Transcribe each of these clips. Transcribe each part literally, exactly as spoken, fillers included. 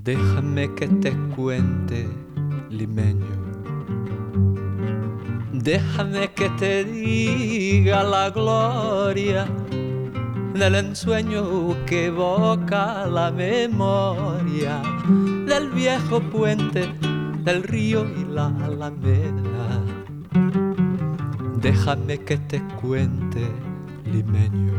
Déjame que te cuente, limeño. Déjame que te diga la gloria del ensueño que evoca la memoria del viejo puente, del río y la alameda. Déjame que te cuente, limeño.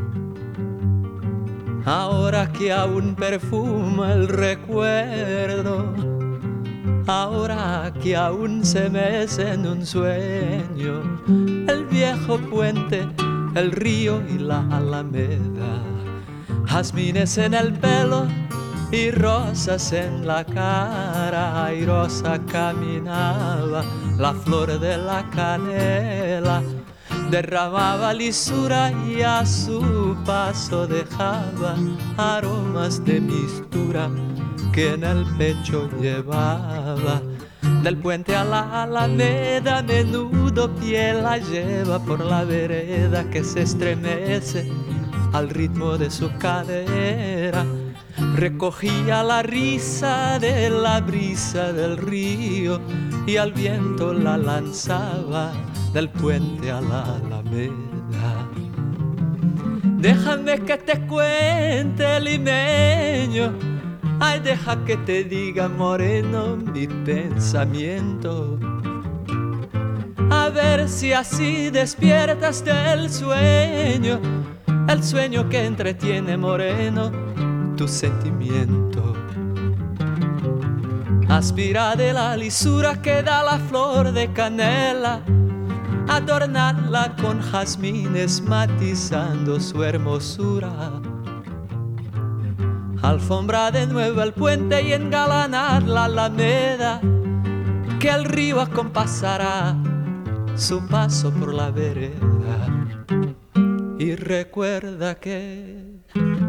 Ahora que aún perfuma el recuerdo, ahora que aún se mece en un sueño el viejo puente, el río y la alameda. Jazmines en el pelo y rosas en la cara, airosa caminaba la flor de la canela. Derramaba lisura y a su paso dejaba aromas de mistura que en el pecho llevaba. Del puente a la alameda, a menudo pie la lleva por la vereda que se estremece al ritmo de su cadera. Recogía la risa de la brisa del río y al viento la lanzaba del puente a la alameda. Déjame que te cuente, limeño. Ay, deja que te diga, moreno, mi pensamiento. A ver si así despiertas del sueño, el sueño que entretiene, moreno, tu sentimiento. Aspira de la lisura que da la flor de canela, adornarla con jazmines matizando su hermosura. Alfombra de nuevo el puente y engalanar la alameda, que el río acompasará su paso por la vereda. Y recuerda que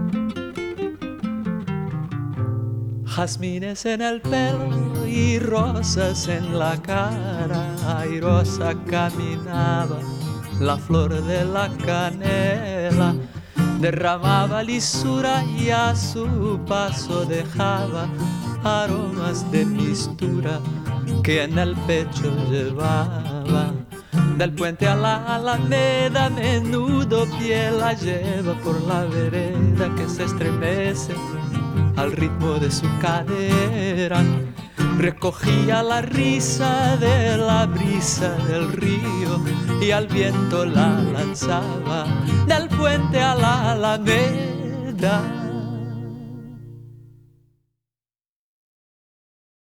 jazmines en el pelo y rosas en la cara, airosa caminaba la flor de la canela. Derramaba lisura y a su paso dejaba aromas de mistura que en el pecho llevaba. Del puente a la alameda, menudo pie la lleva por la vereda que se estremece al ritmo de su cadera. Recogía la risa de la brisa del río y al viento la lanzaba del puente a la alameda.